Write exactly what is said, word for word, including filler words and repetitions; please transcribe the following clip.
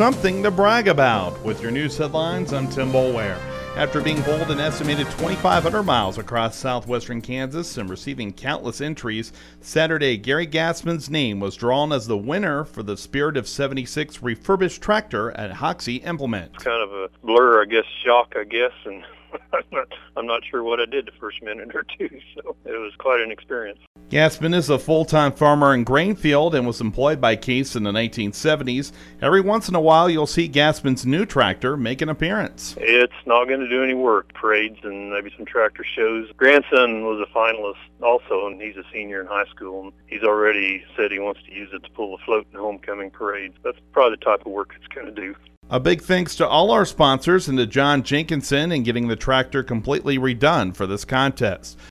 something to brag about. With your news headlines, I'm Tim Boulware. After being bowled an estimated twenty-five hundred miles across southwestern Kansas and receiving countless entries, Saturday Gary Gassman's name was drawn as the winner for the Spirit of seventy-six refurbished tractor at Hoxie Implement. Kind of a blur, I guess, shock, I guess, and I'm not, I'm not sure what I did the first minute or two, so it was quite an experience. Gassman is a full-time farmer in Grainfield and was employed by Case in the nineteen seventies. Every once in a while, you'll see Gassman's new tractor make an appearance. It's not going to do any work, parades and maybe some tractor shows. Grandson was a finalist also, and he's a senior in high school, and he's already said he wants to use it to pull the float in homecoming parades. That's probably the type of work it's going to do. A big thanks to all our sponsors and to John Jenkinson in getting the tractor completely redone for this contest.